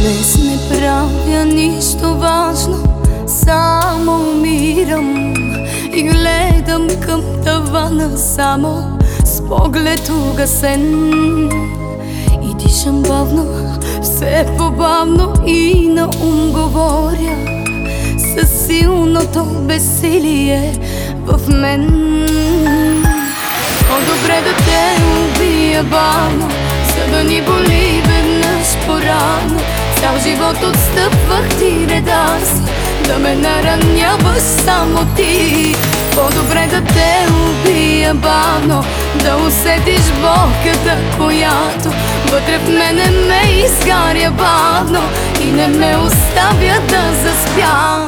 Днес не правя нищо важно, само умирам и гледам към тавана само с поглед угасен. И дишам бавно, все по-бавно и на ум говоря със силното безсилие в мен. По-добре да те убия бавно, за да ни боли веднъж по-рано. Цял живот отстъпвах ти реда си, да ме нараняваш само ти. По-добре да те убия бавно, да усетиш болката, която вътре в мене ме изгаря бавно и не ме оставя да заспя.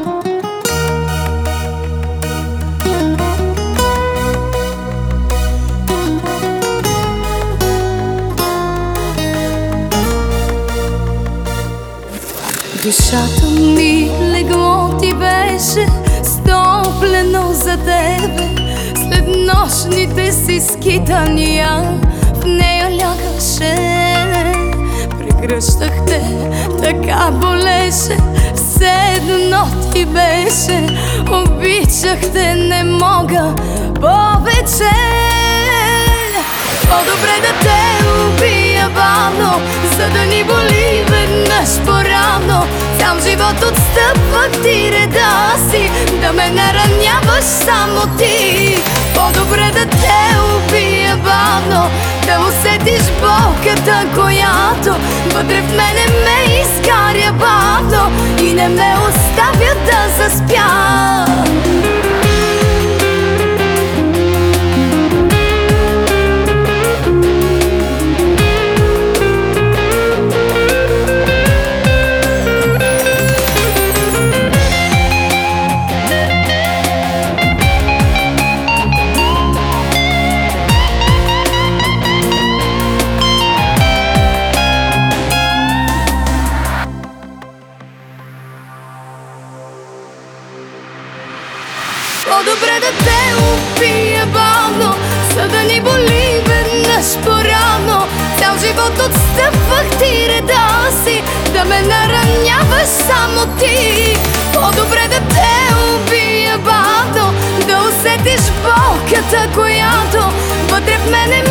Душата ми легло ти беше стоплено за тебе. След нощните си скитания в нея лягаше. Прегръщах те, така болеше, все едно ти беше. Обичах те, не мога повече. По-добре да те убия бавно, за да ни боли веднъж по-рано. Цял живот отстъпвах ти реда си, да ме нараняваш само ти. По-добре да те убия бавно, да усетиш болката, която вътре в мене ме изгаря бавно и не ме оставя да заспя. По-добре да те убия бавно, за да ни боли веднъж по-рано. Цял живот отстъпвах ти реда си, да ме нараняваш само ти. По-добре да те убия бавно, да усетиш болката, която вътре в мене